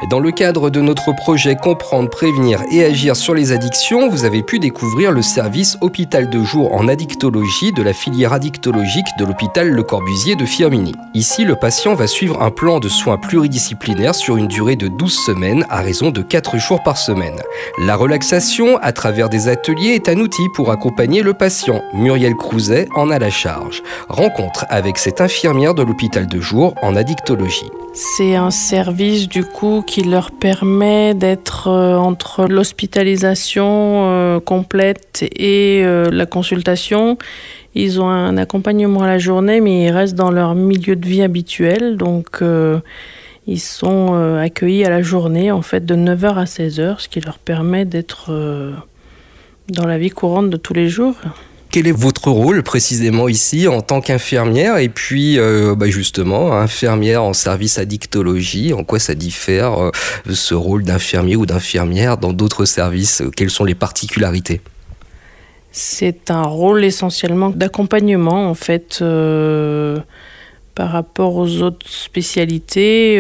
Dans le cadre de notre projet Comprendre, prévenir et agir sur les addictions, vous avez pu découvrir le service hôpital de jour en addictologie de la filière addictologique de l'hôpital Le Corbusier de Firminy. Ici, le patient va suivre un plan de soins pluridisciplinaires sur une durée de 12 semaines à raison de 4 jours par semaine. La relaxation, à travers des ateliers, est un outil pour accompagner le patient. Muriel Crouzet en a la charge. Rencontre avec cette infirmière de l'hôpital de jour en addictologie. C'est un service du coup qui leur permet d'être entre l'hospitalisation complète et la consultation. Ils ont un accompagnement à la journée, mais ils restent dans leur milieu de vie habituel. Donc ils sont accueillis à la journée en fait de 9h à 16h, ce qui leur permet d'être dans la vie courante de tous les jours. Quel est votre rôle précisément ici en tant qu'infirmière et puis justement infirmière en service addictologie? En quoi ça diffère ce rôle d'infirmier ou d'infirmière dans d'autres services? Quelles sont les particularités? C'est un rôle essentiellement d'accompagnement en fait par rapport aux autres spécialités.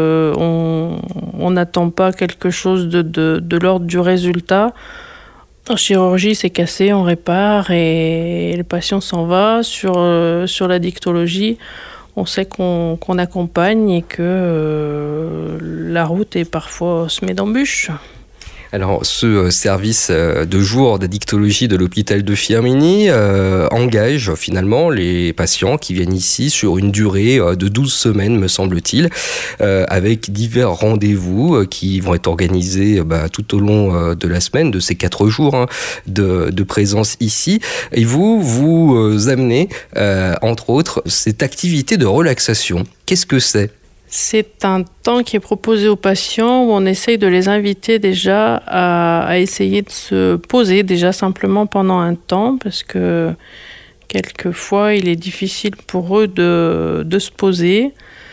On n'attend pas quelque chose de l'ordre du résultat. En chirurgie, c'est cassé, on répare et le patient s'en va. Sur la dictologie, on sait qu'on accompagne et que la route est parfois semée d'embûches. Alors, ce service de jour d'addictologie de l'hôpital de Firminy engage finalement les patients qui viennent ici sur une durée de 12 semaines, me semble-t-il, avec divers rendez-vous qui vont être organisés tout au long de la semaine, de ces 4 jours de présence ici. Et vous amenez, entre autres, cette activité de relaxation. Qu'est-ce que c'est ? C'est un temps qui est proposé aux patients où on essaye de les inviter déjà à essayer de se poser déjà simplement pendant un temps parce que quelquefois il est difficile pour eux de se poser.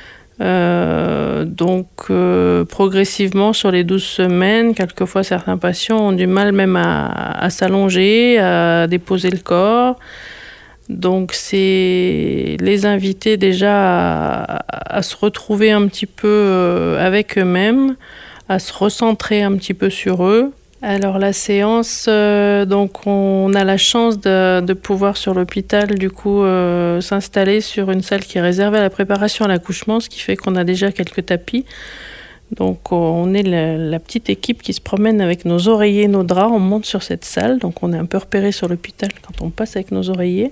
Donc progressivement sur les 12 semaines, quelquefois certains patients ont du mal même à s'allonger, à déposer le corps. Donc c'est les inviter déjà à se retrouver un petit peu avec eux-mêmes, à se recentrer un petit peu sur eux. Alors la séance, donc on a la chance de pouvoir sur l'hôpital du coup s'installer sur une salle qui est réservée à la préparation à l'accouchement, ce qui fait qu'on a déjà quelques tapis. Donc on est la petite équipe qui se promène avec nos oreillers, nos draps, on monte sur cette salle, donc on est un peu repéré sur l'hôpital quand on passe avec nos oreillers,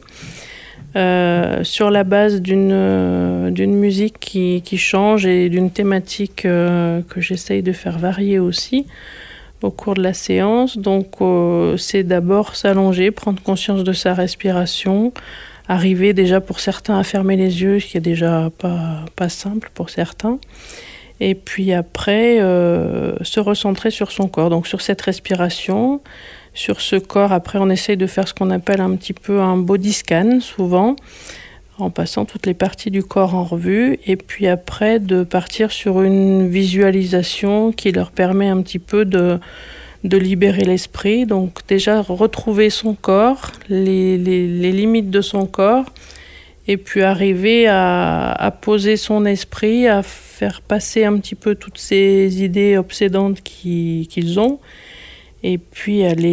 sur la base d'une musique qui change et d'une thématique que j'essaye de faire varier aussi au cours de la séance. Donc c'est d'abord s'allonger, prendre conscience de sa respiration, arriver déjà pour certains à fermer les yeux, ce qui est déjà pas simple pour certains. Et puis après, se recentrer sur son corps, donc sur cette respiration, sur ce corps. Après, on essaye de faire ce qu'on appelle un petit peu un body scan, souvent, en passant toutes les parties du corps en revue. Et puis après, de partir sur une visualisation qui leur permet un petit peu de libérer l'esprit. Donc déjà, retrouver son corps, les limites de son corps, et puis arriver à poser son esprit, à faire passer un petit peu toutes ces idées obsédantes qu'ils ont, et puis à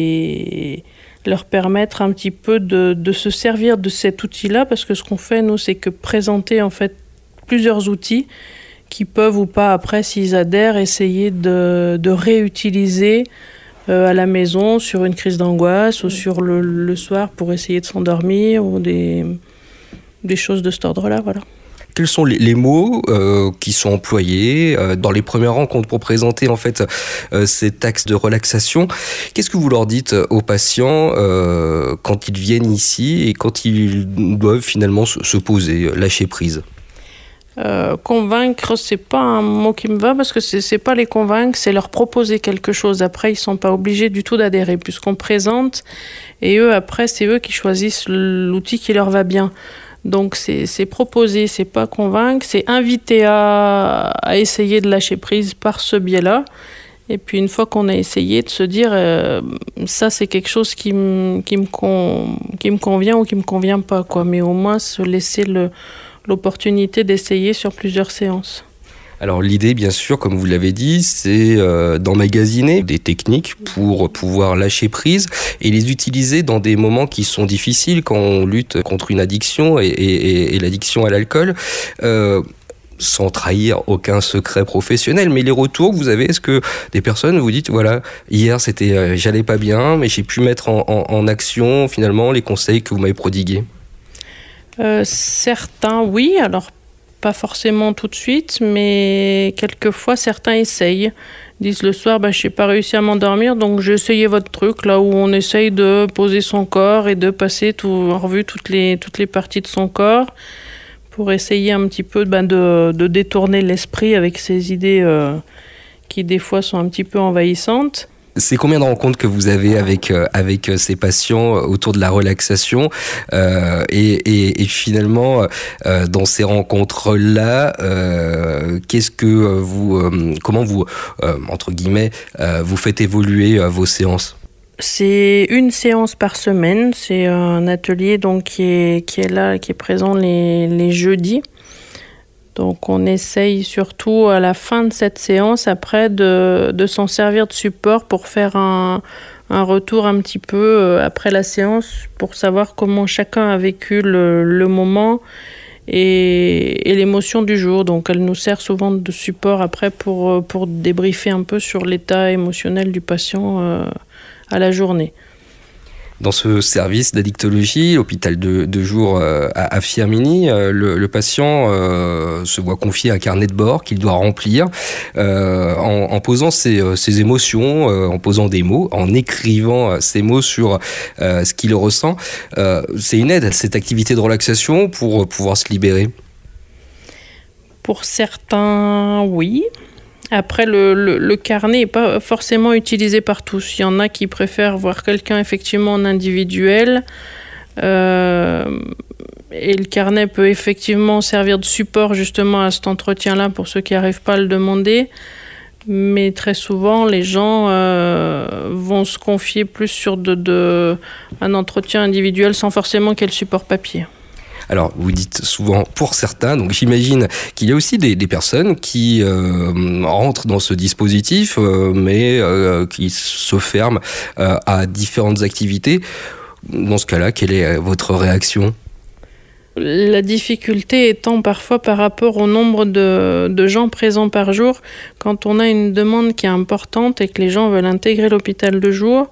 leur permettre un petit peu de se servir de cet outil-là, parce que ce qu'on fait, nous, c'est que présenter en fait plusieurs outils qui peuvent ou pas, après, s'ils adhèrent, essayer de réutiliser à la maison sur une crise d'angoisse ou sur le soir pour essayer de s'endormir ou des choses de cet ordre-là, voilà. Quels sont les mots qui sont employés dans les premières rencontres pour présenter en fait cet axe de relaxation? Qu'est-ce que vous leur dites aux patients quand ils viennent ici et quand ils doivent finalement se poser, lâcher prise? Convaincre, c'est pas un mot qui me va parce que c'est pas les convaincre, c'est leur proposer quelque chose. Après, ils sont pas obligés du tout d'adhérer puisqu'on présente et eux, après, c'est eux qui choisissent l'outil qui leur va bien. Donc c'est proposer, c'est pas convaincre, c'est inviter à essayer de lâcher prise par ce biais-là. Et puis une fois qu'on a essayé, de se dire ça c'est quelque chose qui me convient ou qui me convient pas, quoi. Mais au moins se laisser l'opportunité d'essayer sur plusieurs séances. Alors l'idée, bien sûr, comme vous l'avez dit, c'est d'emmagasiner des techniques pour pouvoir lâcher prise et les utiliser dans des moments qui sont difficiles quand on lutte contre une addiction et l'addiction à l'alcool. Sans trahir aucun secret professionnel, mais les retours que vous avez, est-ce que des personnes vous dites, voilà, hier j'allais pas bien, mais j'ai pu mettre en action finalement les conseils que vous m'avez prodigués? Certains, oui, alors pas forcément tout de suite, mais quelquefois certains essayent. Ils disent le soir, je n'ai pas réussi à m'endormir, donc j'ai essayé votre truc, là où on essaye de poser son corps et de passer en revue toutes les parties de son corps, pour essayer un petit peu de détourner l'esprit avec ces idées qui des fois sont un petit peu envahissantes. C'est combien de rencontres que vous avez avec ces patients autour de la relaxation et finalement dans ces rencontres-là, qu'est-ce que comment vous entre guillemets vous faites évoluer vos séances? C'est une séance par semaine. C'est un atelier donc qui est là, qui est présent les jeudis. Donc on essaye surtout à la fin de cette séance après de s'en servir de support pour faire un retour un petit peu après la séance pour savoir comment chacun a vécu le moment et l'émotion du jour. Donc elle nous sert souvent de support après pour débriefer un peu sur l'état émotionnel du patient à la journée. Dans ce service d'addictologie, hôpital de jour à Firminy, le patient se voit confier un carnet de bord qu'il doit remplir en posant ses émotions, en posant des mots, en écrivant ces mots sur ce qu'il ressent. C'est une aide, cette activité de relaxation, pour pouvoir se libérer? Pour certains, oui. Après, le carnet n'est pas forcément utilisé par tous. Il y en a qui préfèrent voir quelqu'un effectivement en individuel. Et le carnet peut effectivement servir de support justement à cet entretien-là pour ceux qui n'arrivent pas à le demander. Mais très souvent, les gens vont se confier plus sur un entretien individuel sans forcément qu'il y ait le support papier. Alors, vous dites souvent pour certains, donc j'imagine qu'il y a aussi des personnes qui rentrent dans ce dispositif, mais qui se ferment à différentes activités. Dans ce cas-là, quelle est votre réaction ? La difficulté étant parfois par rapport au nombre de gens présents par jour, quand on a une demande qui est importante et que les gens veulent intégrer l'hôpital de jour,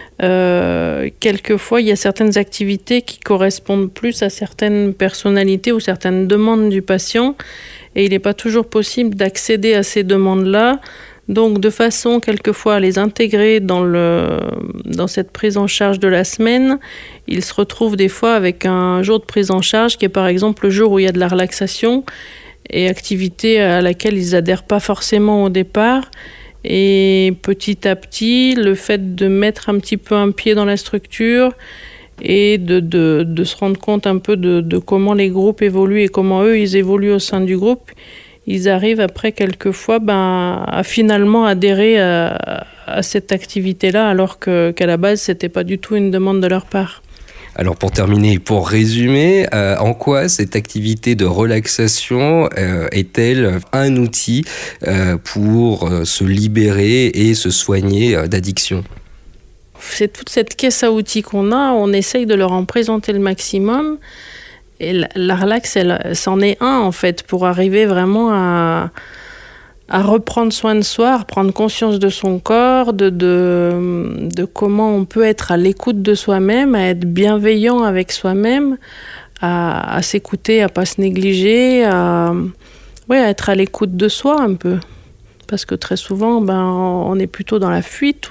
quelquefois il y a certaines activités qui correspondent plus à certaines personnalités ou certaines demandes du patient et il n'est pas toujours possible d'accéder à ces demandes-là. Donc de façon quelquefois à les intégrer dans cette prise en charge de la semaine, ils se retrouvent des fois avec un jour de prise en charge qui est par exemple le jour où il y a de la relaxation et activité à laquelle ils adhèrent pas forcément au départ. Et petit à petit, le fait de mettre un petit peu un pied dans la structure et de se rendre compte un peu de comment les groupes évoluent et comment eux, ils évoluent au sein du groupe, ils arrivent après quelquefois à finalement adhérer à cette activité-là alors qu'à la base, c'était pas du tout une demande de leur part. Alors pour terminer, pour résumer, en quoi cette activité de relaxation est-elle un outil pour se libérer et se soigner d'addiction ? C'est toute cette caisse à outils qu'on a, on essaye de leur en présenter le maximum. Et la relax, c'en est un en fait, pour arriver vraiment à reprendre soin de soi, à reprendre conscience de son corps, de comment on peut être à l'écoute de soi-même, à être bienveillant avec soi-même, à s'écouter, à pas se négliger, à être à l'écoute de soi un peu. Parce que très souvent, on est plutôt dans la fuite.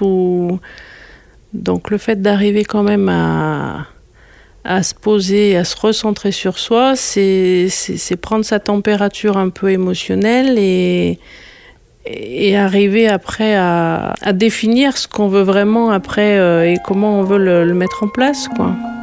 Donc le fait d'arriver quand même à se poser, à se recentrer sur soi, c'est prendre sa température un peu émotionnelle et arriver après à définir ce qu'on veut vraiment après et comment on veut le mettre en place, quoi.